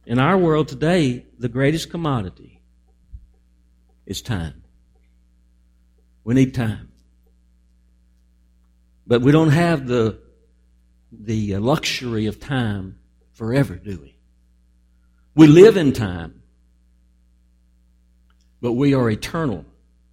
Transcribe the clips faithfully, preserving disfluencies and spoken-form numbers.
In our world today, the greatest commodity is time. We need time. But we don't have the, the luxury of time forever, do we? We live in time, but we are eternal.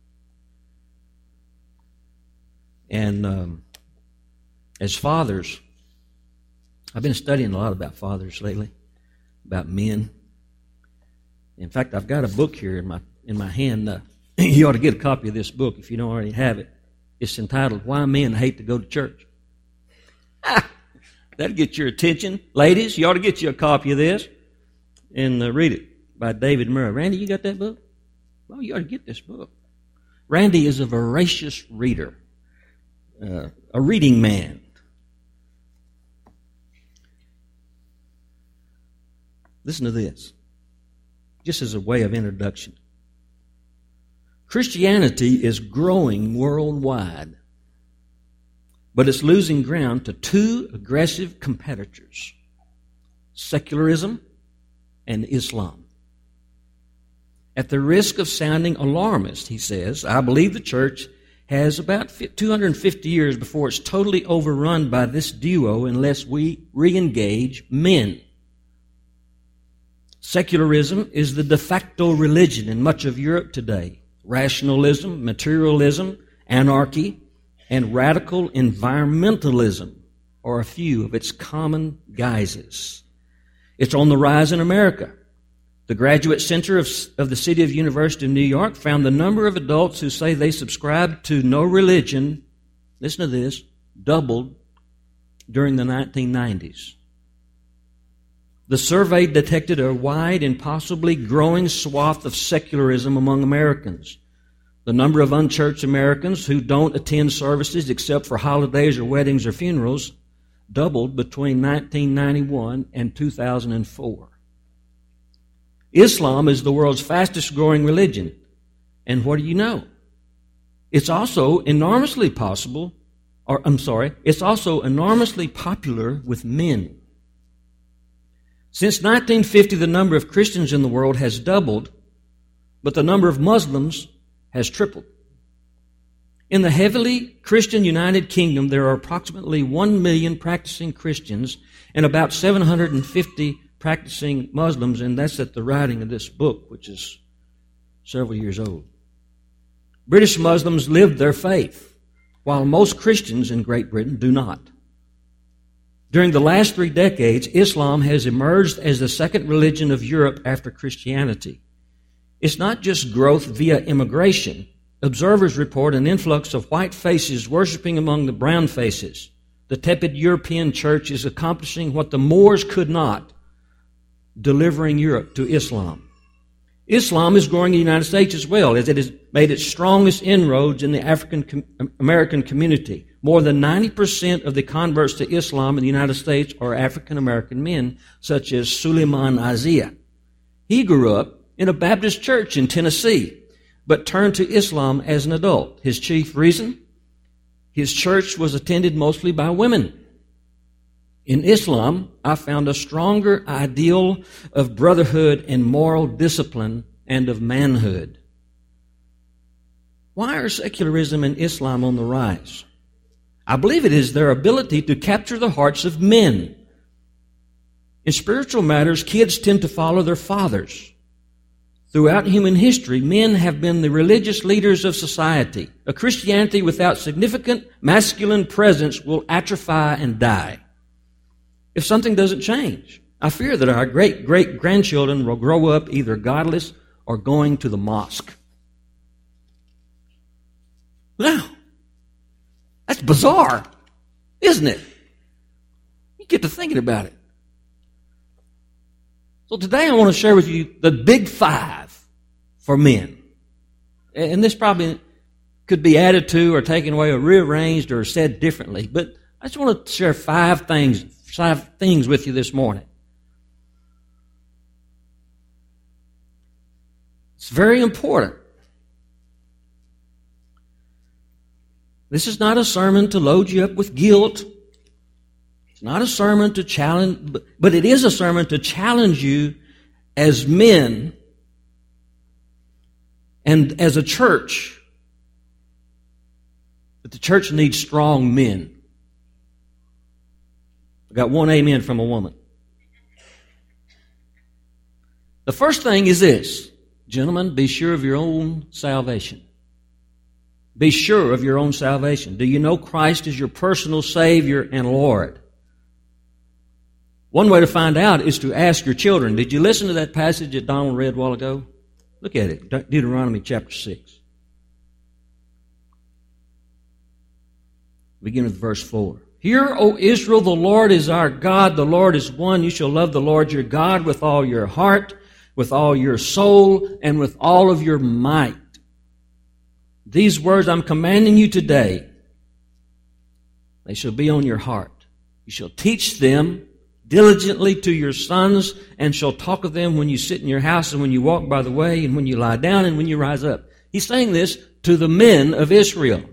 And um, as fathers, I've been studying a lot about fathers lately, about men. In fact, I've got a book here in my in my hand. Uh, you ought to get a copy of this book if you don't already have it. It's entitled, Why Men Hate to Go to Church. Ah, that'll get your attention. Ladies, you ought to get you a copy of this and uh, read it by David Murray. Randy, you got that book? Well, you ought to get this book. Randy is a voracious reader, uh, a reading man. Listen to this, just as a way of introduction. Christianity is growing worldwide, but it's losing ground to two aggressive competitors, secularism and Islam. At the risk of sounding alarmist, he says, I believe the church has about two hundred fifty years before it's totally overrun by this duo unless we re-engage men. Secularism is the de facto religion in much of Europe today. Rationalism, materialism, anarchy, and radical environmentalism are a few of its common guises. It's on the rise in America. The Graduate Center of, of the City of University of New York found the number of adults who say they subscribe to no religion, listen to this, doubled during the nineteen nineties. The survey detected a wide and possibly growing swath of secularism among Americans. The number of unchurched Americans who don't attend services except for holidays or weddings or funerals doubled between nineteen ninety-one and two thousand four. Islam is the world's fastest growing religion. And what do you know? It's also enormously possible, or I'm sorry, it's also enormously popular with men. Since nineteen fifty, the number of Christians in the world has doubled, but the number of Muslims has tripled. In the heavily Christian United Kingdom, there are approximately one million practicing Christians and about seven hundred fifty practicing Muslims, and that's at the writing of this book, which is several years old. British Muslims live their faith, while most Christians in Great Britain do not. During the last three decades, Islam has emerged as the second religion of Europe after Christianity. It's not just growth via immigration. Observers report an influx of white faces worshiping among the brown faces. The tepid European church is accomplishing what the Moors could not, delivering Europe to Islam. Islam is growing in the United States as well, as it has made its strongest inroads in the African American community. More than ninety percent of the converts to Islam in the United States are African American men, such as Suleiman Azia. He grew up in a Baptist church in Tennessee, but turned to Islam as an adult. His chief reason? His church was attended mostly by women. In Islam, I found a stronger ideal of brotherhood and moral discipline and of manhood. Why are secularism and Islam on the rise? I believe it is their ability to capture the hearts of men. In spiritual matters, kids tend to follow their fathers. Throughout human history, men have been the religious leaders of society. A Christianity without significant masculine presence will atrophy and die if something doesn't change. I fear that our great-great-grandchildren will grow up either godless or going to the mosque. Now, that's bizarre, isn't it? You get to thinking about it. So today I want to share with you the big five for men. And this probably could be added to or taken away or rearranged or said differently. But I just want to share five things, five things with you this morning. It's very important. This is not a sermon to load you up with guilt. It's not a sermon to challenge, but it is a sermon to challenge you as men and as a church, that the church needs strong men. I got one amen from a woman. The first thing is this, gentlemen, be sure of your own salvation. Be sure of your own salvation. Do you know Christ is your personal Savior and Lord? One way to find out is to ask your children. Did you listen to that passage that Donald read a while ago? Look at it, Deuteronomy chapter six. Begin with verse four. Hear, O Israel, the Lord is our God, the Lord is one. You shall love the Lord your God with all your heart, with all your soul, and with all of your might. These words I'm commanding you today, they shall be on your heart. You shall teach them diligently to your sons, and shall talk of them when you sit in your house, and when you walk by the way, and when you lie down, and when you rise up. He's saying this to the men of Israel.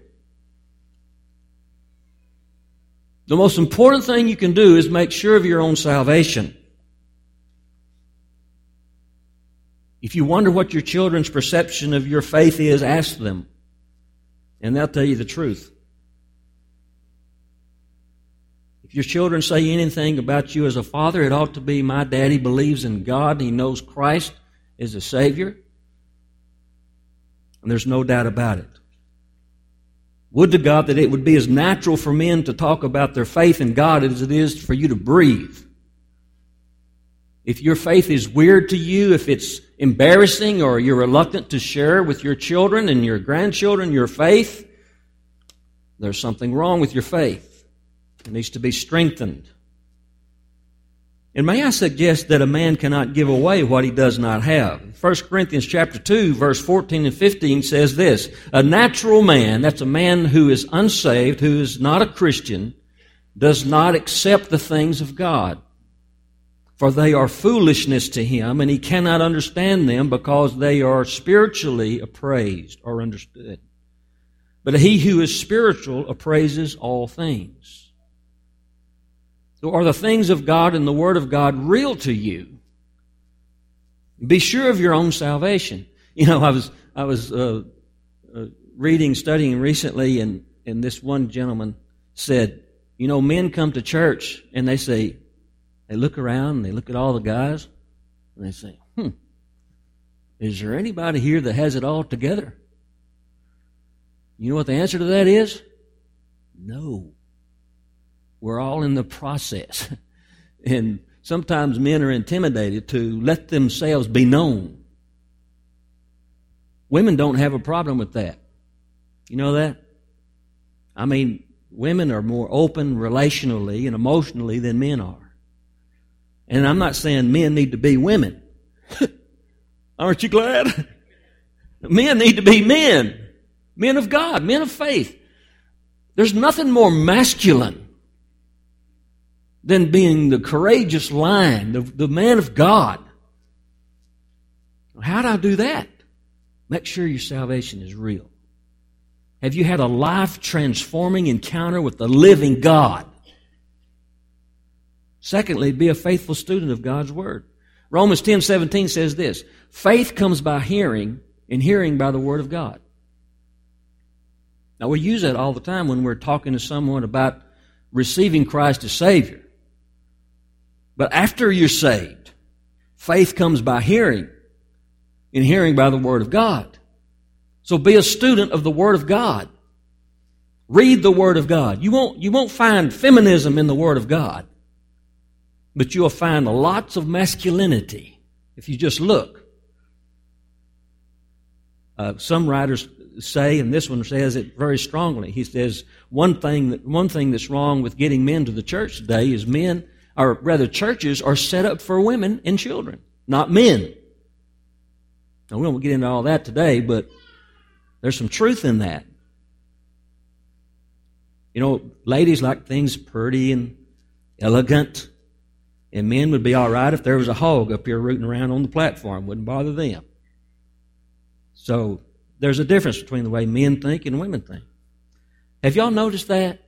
The most important thing you can do is make sure of your own salvation. If you wonder what your children's perception of your faith is, ask them, and they'll tell you the truth. If your children say anything about you as a father, it ought to be, my daddy believes in God and he knows Christ is a Savior. And there's no doubt about it. Would to God that it would be as natural for men to talk about their faith in God as it is for you to breathe. If your faith is weird to you, if it's embarrassing or you're reluctant to share with your children and your grandchildren your faith, there's something wrong with your faith. It needs to be strengthened. And may I suggest that a man cannot give away what he does not have. First Corinthians chapter two, verse fourteen and fifteen says this, a natural man, that's a man who is unsaved, who is not a Christian, does not accept the things of God. For they are foolishness to him, and he cannot understand them because they are spiritually appraised or understood. But he who is spiritual appraises all things. So are the things of God and the Word of God real to you? Be sure of your own salvation. You know, I was I was uh, uh, reading, studying recently, and, and this one gentleman said, you know, men come to church and they say, they look around and they look at all the guys and they say, hmm, is there anybody here that has it all together? You know what the answer to that is? No. We're all in the process. And sometimes men are intimidated to let themselves be known. Women don't have a problem with that. You know that? I mean, women are more open relationally and emotionally than men are. And I'm not saying men need to be women. Aren't you glad? Men need to be men. Men of God, men of faith. There's nothing more masculine than being the courageous lion, the, the man of God. How do I do that? Make sure your salvation is real. Have you had a life-transforming encounter with the living God? Secondly, be a faithful student of God's Word. Romans ten seventeen says this, faith comes by hearing, and hearing by the Word of God. Now, we use that all the time when we're talking to someone about receiving Christ as Savior. But after you're saved, faith comes by hearing, and hearing by the Word of God. So be a student of the Word of God. Read the Word of God. You won't, you won't find feminism in the Word of God, but you'll find lots of masculinity if you just look. Uh, some writers say, and this one says it very strongly, he says, one thing, that, one thing that's wrong with getting men to the church today is men, or rather churches, are set up for women and children, not men. Now, we won't get into all that today, but there's some truth in that. You know, ladies like things pretty and elegant, and men would be all right if there was a hog up here rooting around on the platform. Wouldn't bother them. So there's a difference between the way men think and women think. Have y'all noticed that?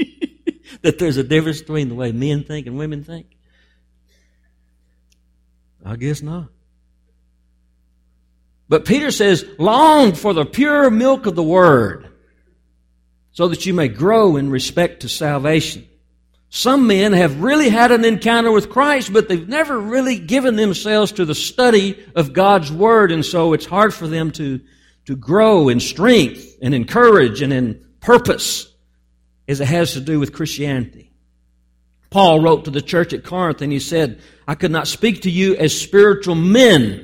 That there's a difference between the way men think and women think? I guess not. But Peter says, long for the pure milk of the Word, so that you may grow in respect to salvation. Some men have really had an encounter with Christ, but they've never really given themselves to the study of God's Word, and so it's hard for them to, to grow in strength and in courage and in purpose as it has to do with Christianity. Paul wrote to the church at Corinth and he said, I could not speak to you as spiritual men,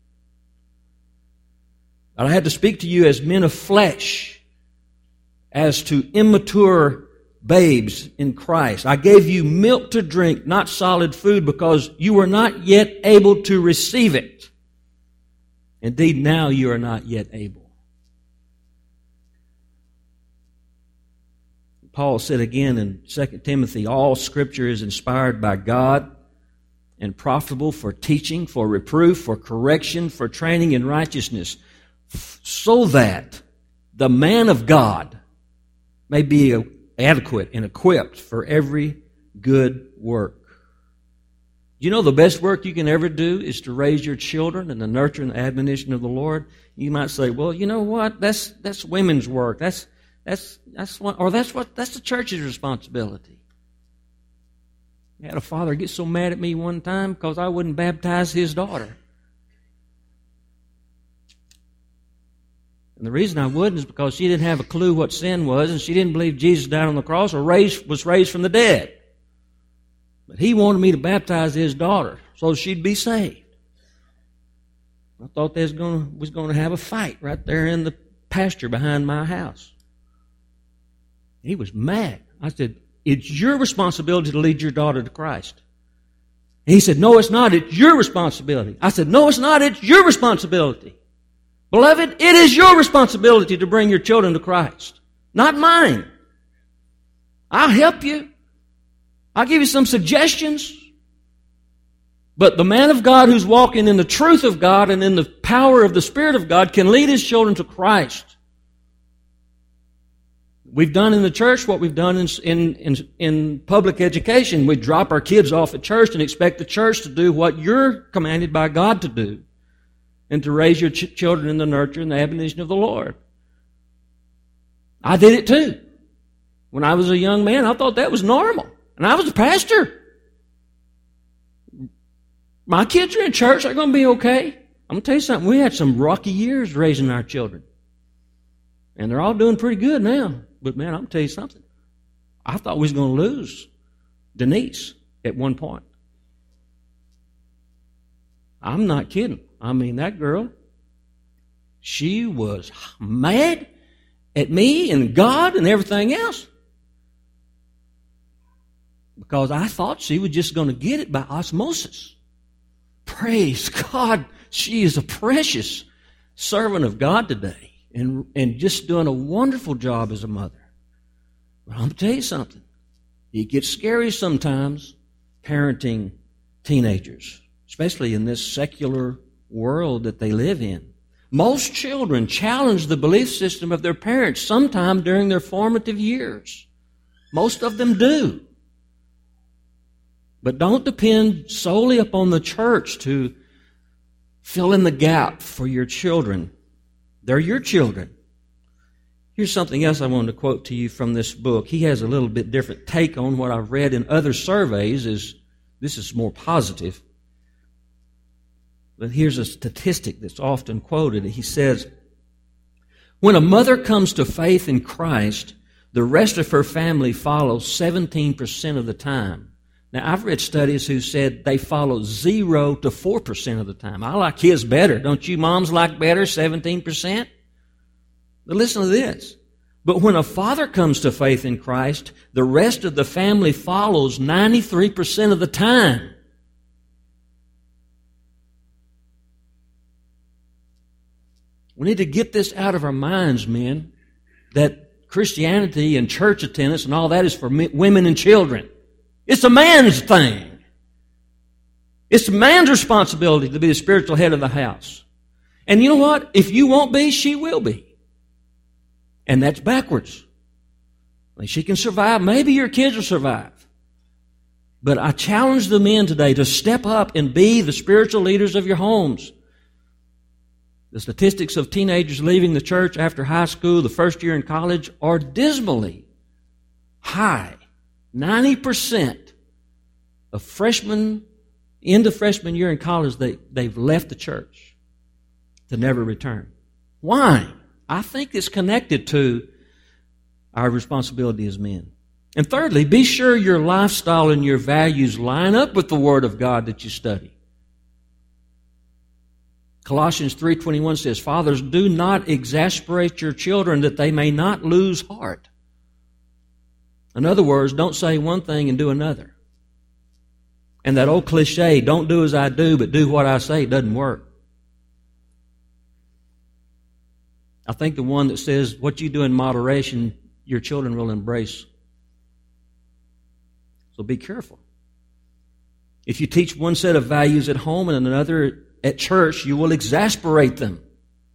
but I had to speak to you as men of flesh, as to immature babes in Christ. I gave you milk to drink, not solid food, because you were not yet able to receive it. Indeed, now you are not yet able. Paul said again in Second Timothy, all Scripture is inspired by God and profitable for teaching, for reproof, for correction, for training in righteousness, so that the man of God may be adequate and equipped for every good work. You know the best work you can ever do is to raise your children in the nurture and the admonition of the Lord. You might say, well, you know what? That's that's women's work. That's that's that's what or that's what that's the church's responsibility. I had a father get so mad at me one time because I wouldn't baptize his daughter. And the reason I wouldn't is because she didn't have a clue what sin was, and she didn't believe Jesus died on the cross or raised, was raised from the dead. But he wanted me to baptize his daughter so she'd be saved. I thought they was going was going to have a fight right there in the pasture behind my house. He was mad. I said, it's your responsibility to lead your daughter to Christ. And he said, no, it's not. It's your responsibility. I said, no, it's not. It's your responsibility. Beloved, it is your responsibility to bring your children to Christ, not mine. I'll help you. I'll give you some suggestions. But the man of God who's walking in the truth of God and in the power of the Spirit of God can lead his children to Christ. We've done in the church what we've done in, in, in, in public education. We drop our kids off at church and expect the church to do what you're commanded by God to do, and to raise your ch- children in the nurture and the admonition of the Lord. I did it too. When I was a young man, I thought that was normal. And I was a pastor. My kids are in church. They're going to be okay. I'm going to tell you something. We had some rocky years raising our children. And they're all doing pretty good now. But man, I'm going to tell you something. I thought we was going to lose Denise at one point. I'm not kidding. I mean, that girl, she was mad at me and God and everything else because I thought she was just going to get it by osmosis. Praise God, she is a precious servant of God today and, and just doing a wonderful job as a mother. But I'm going to tell you something. It gets scary sometimes parenting teenagers, especially in this secular world that they live in. Most children challenge the belief system of their parents sometime during their formative years. Most of them do. But don't depend solely upon the church to fill in the gap for your children. They're your children. Here's something else I wanted to quote to you from this book. He has a little bit different take on what I've read in other surveys. Is this is more positive. But here's a statistic that's often quoted. He says, when a mother comes to faith in Christ, the rest of her family follows seventeen percent of the time. Now, I've read studies who said they follow zero to four percent of the time. I like his better. Don't you moms like better, seventeen percent? But listen to this. But when a father comes to faith in Christ, the rest of the family follows ninety-three percent of the time. We need to get this out of our minds, men, that Christianity and church attendance and all that is for women and children. It's a man's thing. It's a man's responsibility to be the spiritual head of the house. And you know what? If you won't be, she will be. And that's backwards. She can survive. Maybe your kids will survive. But I challenge the men today to step up and be the spiritual leaders of your homes. The statistics of teenagers leaving the church after high school, the first year in college, are dismally high. ninety percent of freshmen, into freshman year in college, they, they've left the church to never return. Why? I think it's connected to our responsibility as men. And thirdly, be sure your lifestyle and your values line up with the Word of God that you study. Colossians three twenty-one says, "Fathers, do not exasperate your children that they may not lose heart." In other words, don't say one thing and do another. And that old cliche, don't do as I do, but do what I say, doesn't work. I think the one that says, what you do in moderation, your children will embrace. So be careful. If you teach one set of values at home and another at church, you will exasperate them.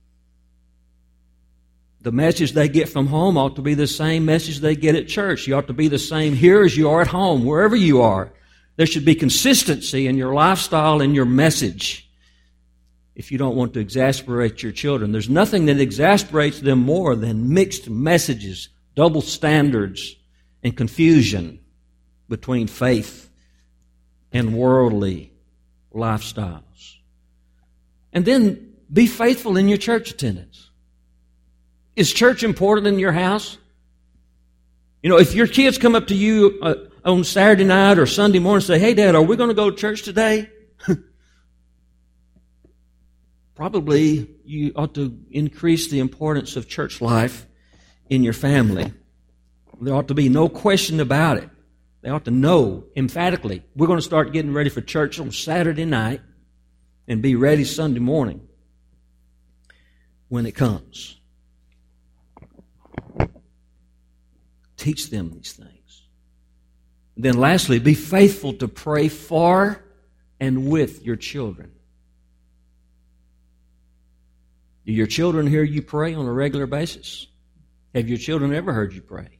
The message they get from home ought to be the same message they get at church. You ought to be the same here as you are at home, wherever you are. There should be consistency in your lifestyle and your message if you don't want to exasperate your children. There's nothing that exasperates them more than mixed messages, double standards, and confusion between faith and worldly lifestyles. And then be faithful in your church attendance. Is church important in your house? You know, if your kids come up to you uh, on Saturday night or Sunday morning and say, "Hey, Dad, are we going to go to church today?" Probably you ought to increase the importance of church life in your family. There ought to be no question about it. They ought to know emphatically, we're going to start getting ready for church on Saturday night and be ready Sunday morning when it comes. Teach them these things. And then lastly, be faithful to pray for and with your children. Do your children hear you pray on a regular basis? Have your children ever heard you pray?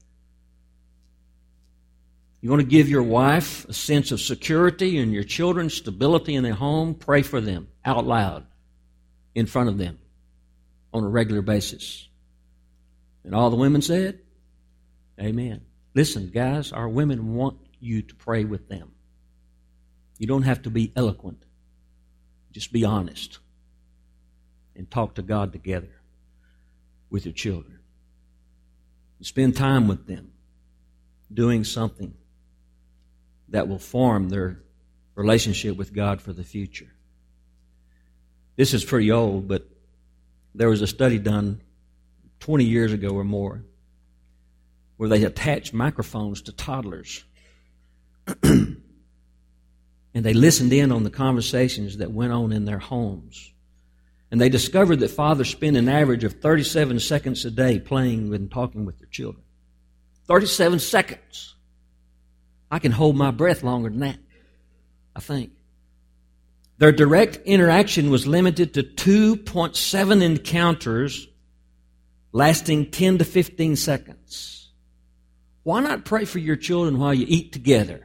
You want to give your wife a sense of security and your children stability in their home? Pray for them out loud in front of them on a regular basis. And all the women said, amen. Listen, guys, our women want you to pray with them. You don't have to be eloquent. Just be honest and talk to God together with your children. Spend time with them doing something that will form their relationship with God for the future. This is pretty old, but there was a study done twenty years ago or more where they attached microphones to toddlers and they listened in on the conversations that went on in their homes. And they discovered that fathers spend an average of thirty-seven seconds a day playing and talking with their children. thirty-seven seconds. I can hold my breath longer than that, I think. Their direct interaction was limited to two point seven encounters lasting ten to fifteen seconds. Why not pray for your children while you eat together?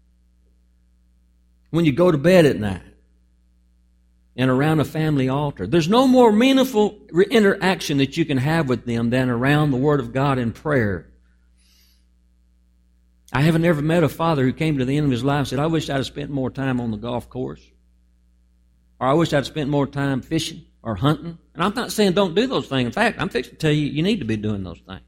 When you go to bed at night and around a family altar. There's no more meaningful interaction that you can have with them than around the Word of God in prayer. I haven't ever met a father who came to the end of his life and said, I wish I'd have spent more time on the golf course. Or I wish I'd spent more time fishing or hunting. And I'm not saying don't do those things. In fact, I'm fixing to tell you, you need to be doing those things.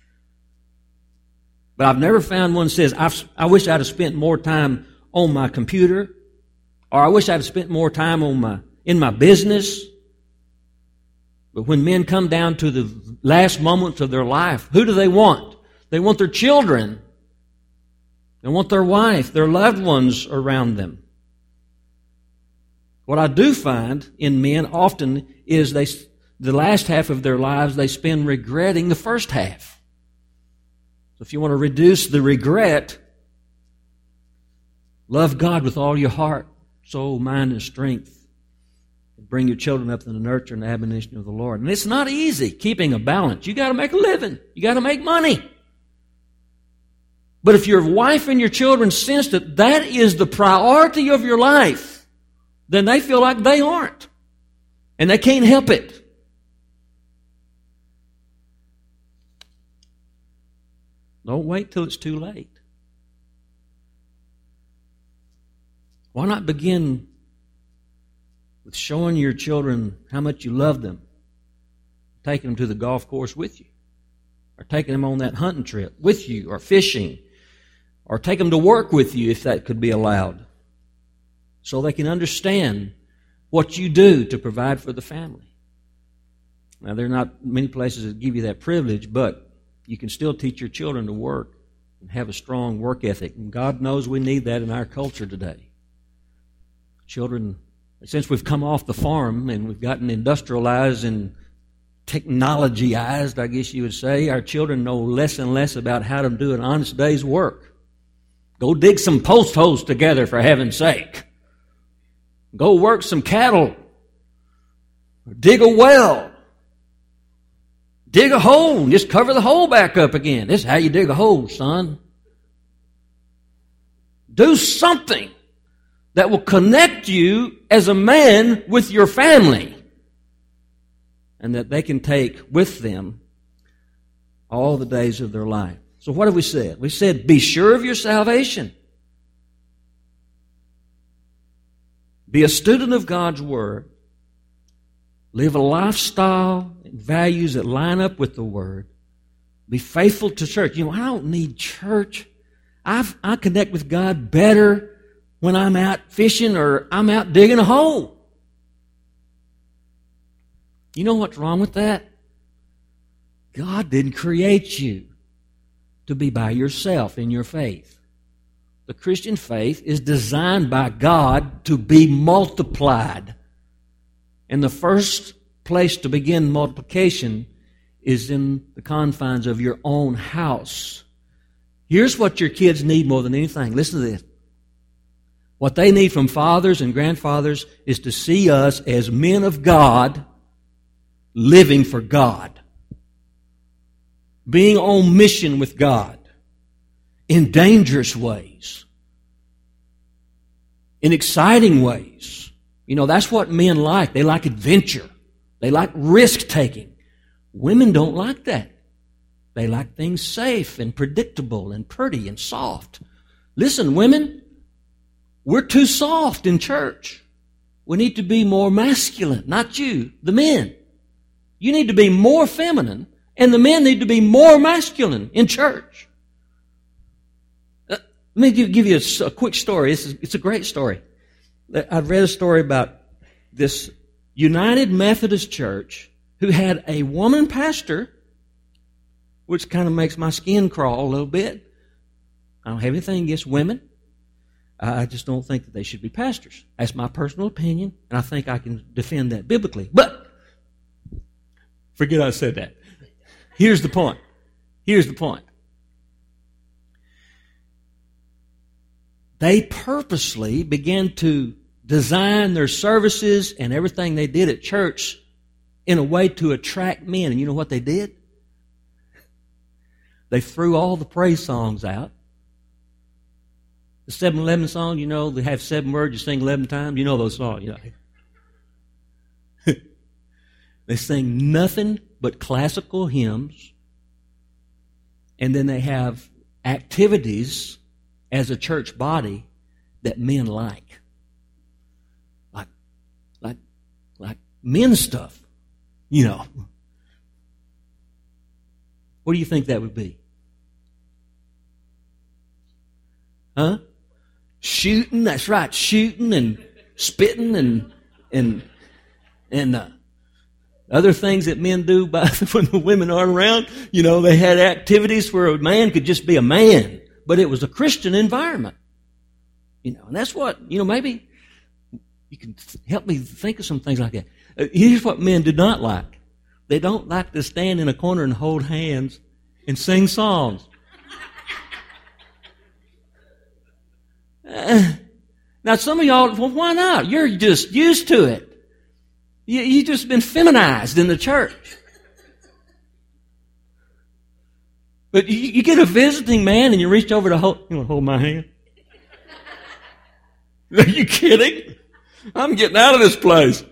But I've never found one that says, I've, I wish I'd have spent more time on my computer. Or I wish I'd have spent more time on my in my business. But when men come down to the last moments of their life, who do they want? They want their children. They want their wife, their loved ones around them. What I do find in men often is they, the last half of their lives they spend regretting the first half. So if you want to reduce the regret, love God with all your heart, soul, mind, and strength. Bring your children up in the nurture and admonition of the Lord. And it's not easy keeping a balance. You got to make a living. You got to make money. But if your wife and your children sense that that is the priority of your life, then they feel like they aren't. And they can't help it. Don't wait till it's too late. Why not begin with showing your children how much you love them, taking them to the golf course with you, or taking them on that hunting trip with you, or fishing, or take them to work with you if that could be allowed, so they can understand what you do to provide for the family. Now, there are not many places that give you that privilege, but you can still teach your children to work and have a strong work ethic. And God knows we need that in our culture today. Children, since we've come off the farm and we've gotten industrialized and technologyized, I guess you would say, our children know less and less about how to do an honest day's work. Go dig some post holes together, for heaven's sake. Go work some cattle. Or dig a well. Dig a hole and just cover the hole back up again. This is how you dig a hole, son. Do something that will connect you as a man with your family, and that they can take with them all the days of their life. So what have we said? We said, be sure of your salvation. Be a student of God's Word. Live a lifestyle and values that line up with the Word. Be faithful to church. You know, I don't need church. I've, I connect with God better when I'm out fishing or I'm out digging a hole. You know what's wrong with that? God didn't create you to be by yourself in your faith. The Christian faith is designed by God to be multiplied. And the first place to begin multiplication is in the confines of your own house. Here's what your kids need more than anything. Listen to this. What they need from fathers and grandfathers is to see us as men of God living for God. Being on mission with God. In dangerous ways. In exciting ways. You know, that's what men like. They like adventure. They like risk-taking. Women don't like that. They like things safe and predictable and pretty and soft. Listen, women, we're too soft in church. We need to be more masculine. Not you, the men. You need to be more feminine, and the men need to be more masculine in church. Uh, let me give, give you a, a quick story. It's, it's a great story. I've read a story about this United Methodist Church who had a woman pastor, which kind of makes my skin crawl a little bit. I don't have anything against women. I just don't think that they should be pastors. That's my personal opinion, and I think I can defend that biblically. But forget I said that. Here's the point. Here's the point. They purposely began to design their services and everything they did at church in a way to attract men. And you know what they did? They threw all the praise songs out. The seven eleven song, you know, they have seven words, you sing eleven times. You know those songs, you know. They sing nothing but classical hymns. And then they have activities as a church body that men like. Like, like, like men stuff, you know. What do you think that would be? Huh? Shooting, that's right, shooting and spitting and and and uh, other things that men do by when the women aren't around. You know, they had activities where a man could just be a man, but it was a Christian environment. You know, and that's what, you know, maybe you can help me think of some things like that. Uh, here's what men do not like. They don't like to stand in a corner and hold hands and sing songs. Uh, now, some of y'all, well, why not? You're just used to it. You, you've just been feminized in the church. But you, you get a visiting man and you reach over to hold, you want to hold my hand? Are you kidding? I'm getting out of this place.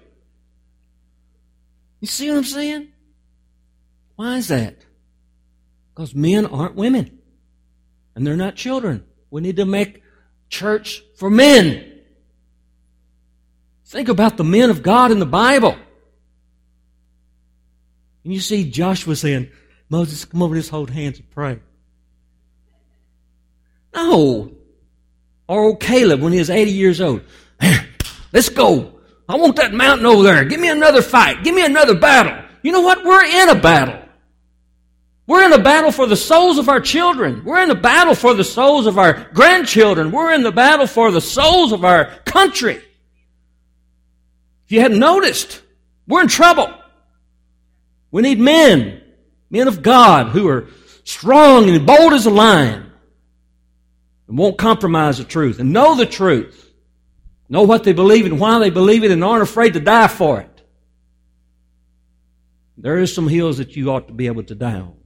You see what I'm saying? Why is that? Because men aren't women. And they're not children. We need to make church for men. Think about the men of God in the Bible. And you see Joshua saying, Moses, come over, just hold hands and pray. No. Or old Caleb when he was eighty years old. Let's go. I want that mountain over there. Give me another fight. Give me another battle. You know what? We're in a battle. We're in a battle for the souls of our children. We're in a battle for the souls of our grandchildren. We're in the battle for the souls of our country. If you hadn't noticed, we're in trouble. We need men, men of God who are strong and bold as a lion and won't compromise the truth and know the truth. Know what they believe and why they believe it and aren't afraid to die for it. There is some hills that you ought to be able to die on.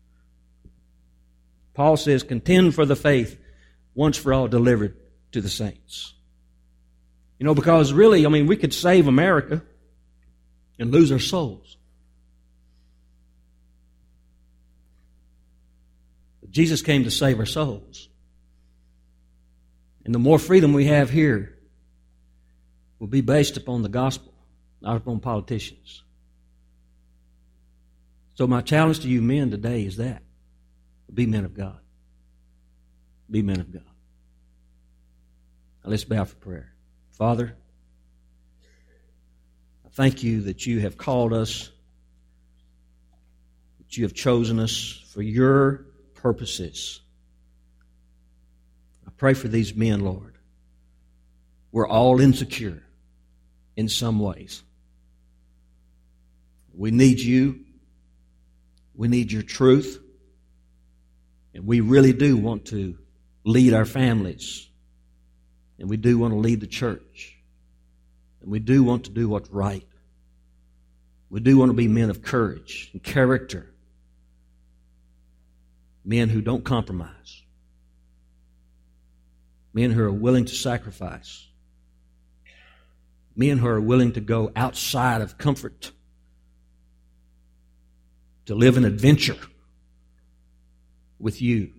Paul says, contend for the faith once for all delivered to the saints. You know, because really, I mean, we could save America and lose our souls. But Jesus came to save our souls. And the more freedom we have here will be based upon the gospel, not upon politicians. So my challenge to you men today is that. Be men of God. Be men of God. Now let's bow for prayer. Father, I thank you that you have called us, that you have chosen us for your purposes. I pray for these men, Lord. We're all insecure in some ways. We need you. We need your truth. And we really do want to lead our families. And we do want to lead the church. And we do want to do what's right. We do want to be men of courage and character. Men who don't compromise. Men who are willing to sacrifice. Men who are willing to go outside of comfort. To live an adventure with you.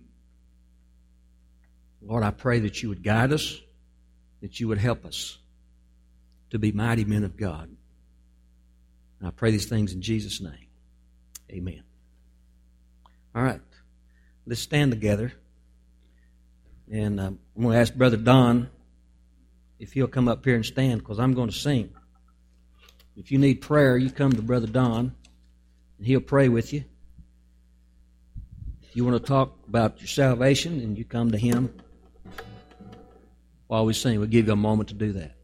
Lord, I pray that you would guide us, that you would help us to be mighty men of God. And I pray these things in Jesus' name. Amen. All right. Let's stand together. And um, I'm going to ask Brother Don if he'll come up here and stand, because I'm going to sing. If you need prayer, you come to Brother Don, and he'll pray with you. If you want to talk about your salvation, and you come to him while we sing, we'll give you a moment to do that.